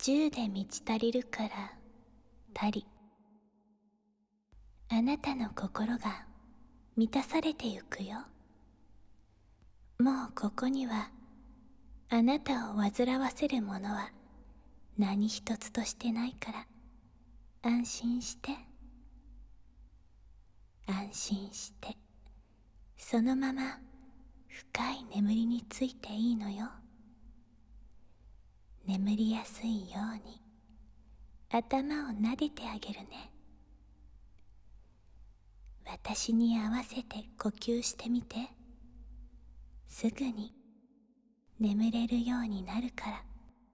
10で満ち足りるから足り。あなたの心が満たされてゆくよ。もうここにはあなたを煩わせるものは何一つとしてないから安心して、安心してそのまま深い眠りについていいのよ。眠りやすいように頭を撫でてあげるね。私に合わせて呼吸してみて。すぐに眠れるようになるから。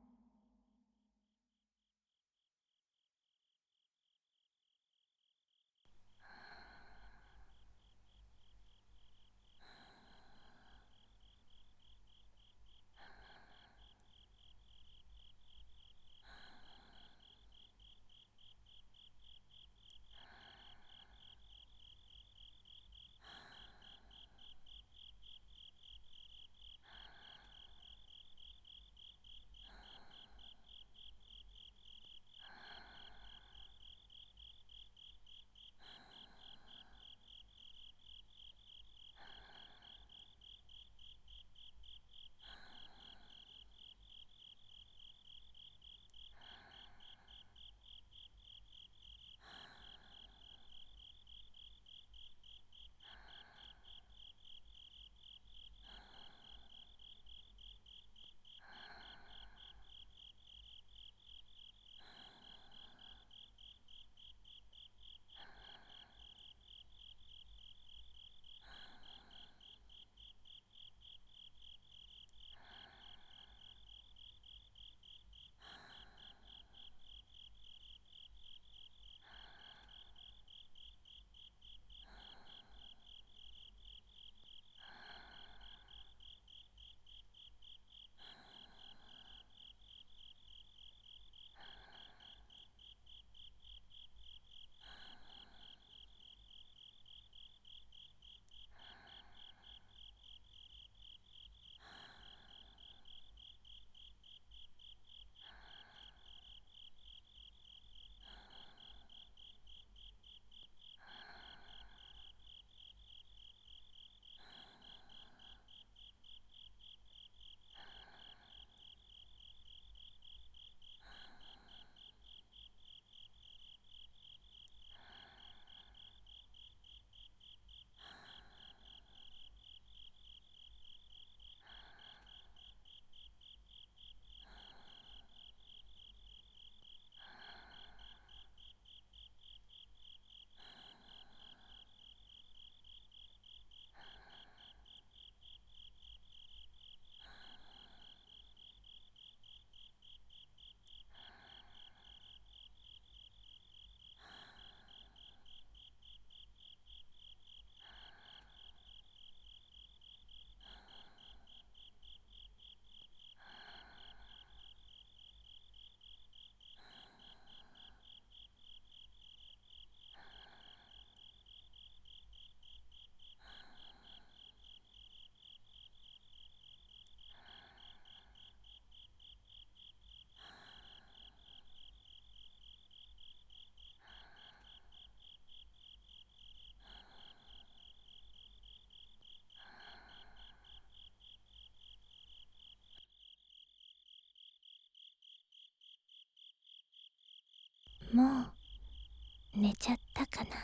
もう寝ちゃったかな。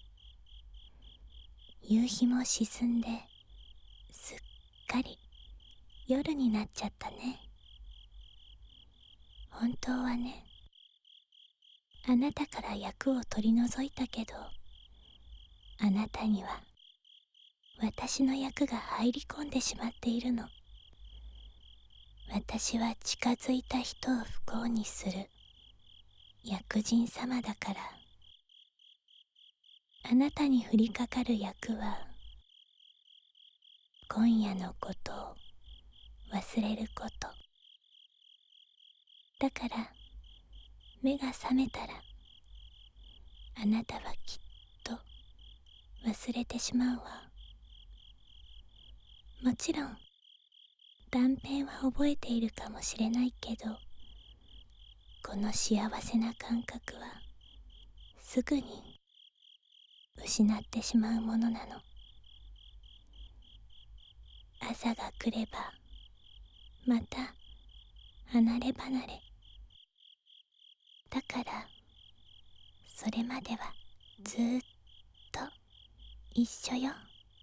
夕日も沈んですっかり夜になっちゃったね。本当はね、あなたから役を取り除いたけど、あなたには私の役が入り込んでしまっているの。私は近づいた人を不幸にする薬人様だから。あなたに降りかかる役は今夜のことを忘れること。だから目が覚めたらあなたはきっと忘れてしまうわ。もちろん断片は覚えているかもしれないけど、 この幸せな感覚はすぐに失ってしまうものなの。朝が来ればまた離れ離れだから、それまではずーっと一緒よ。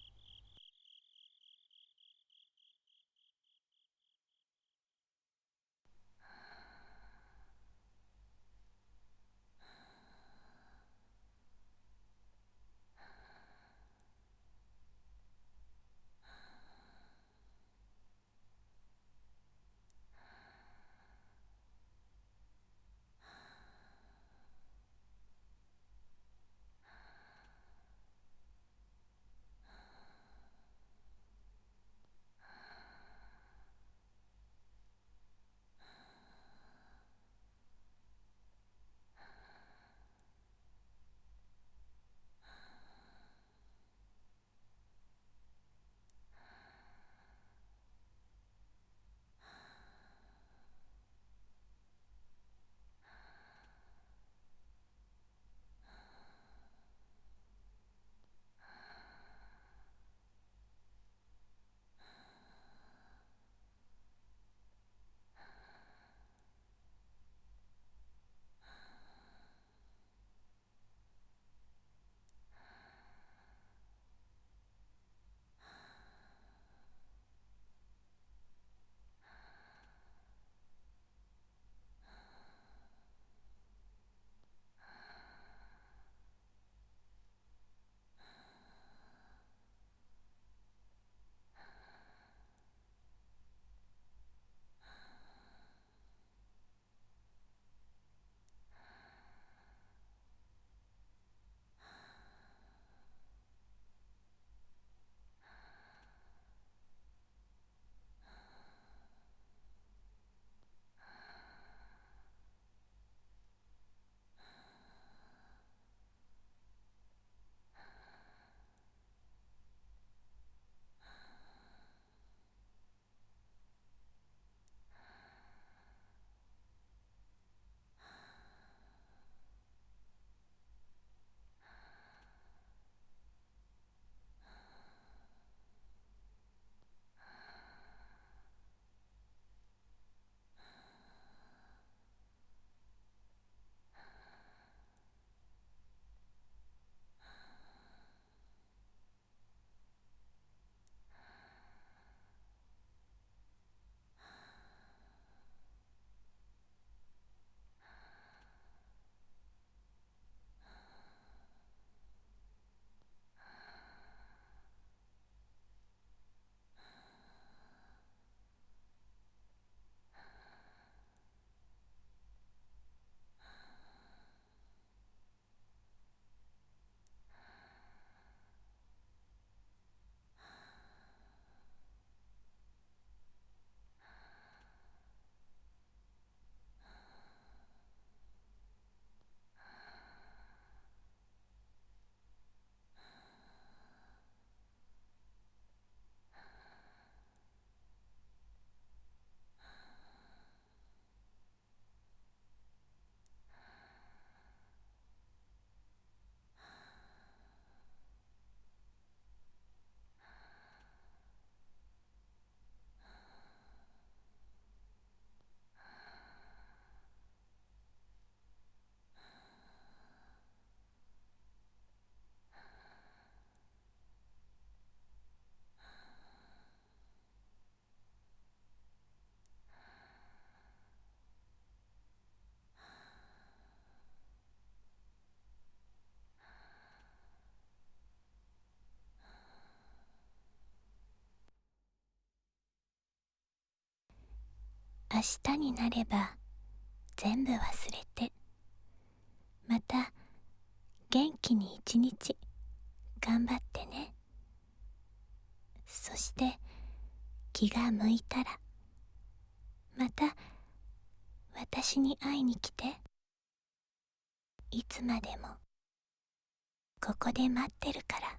明日になれば全部忘れて、また元気に一日頑張ってね。そして気が向いたらまた私に会いに来て。いつまでもここで待ってるから。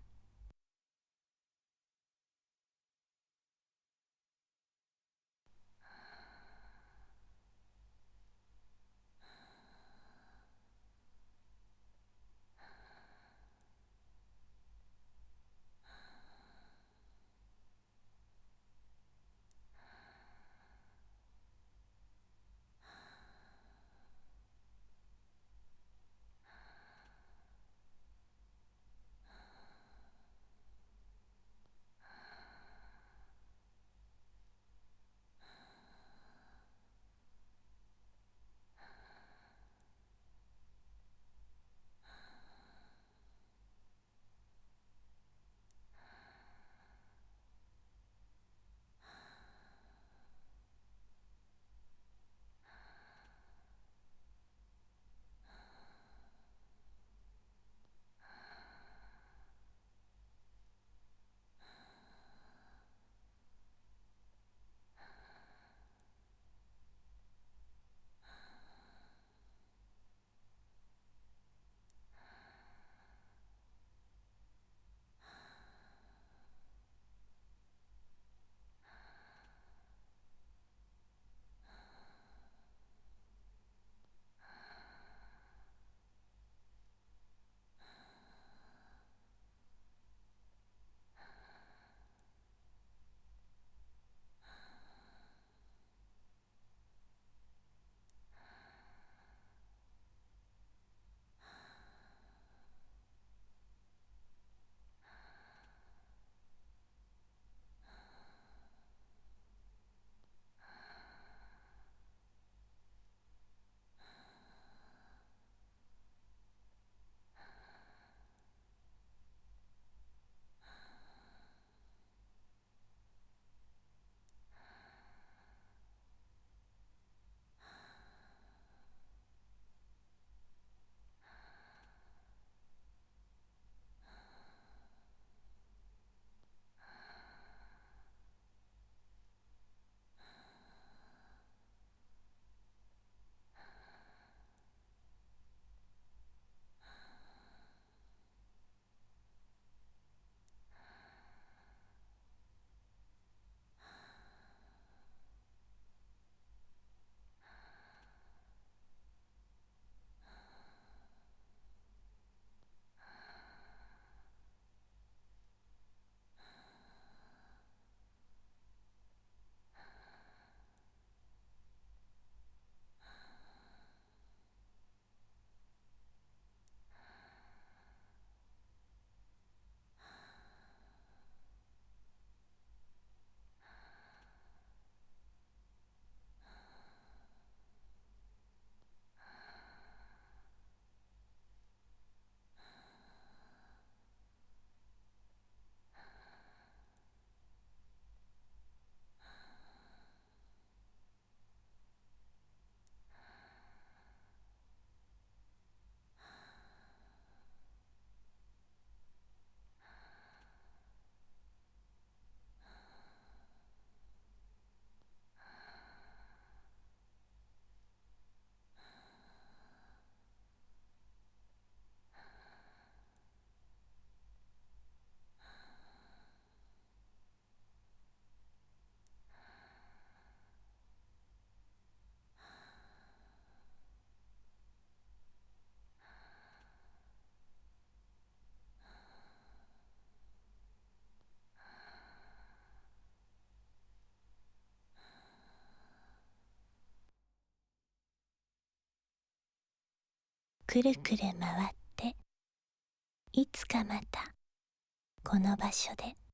くるくる回って、いつかまたこの場所で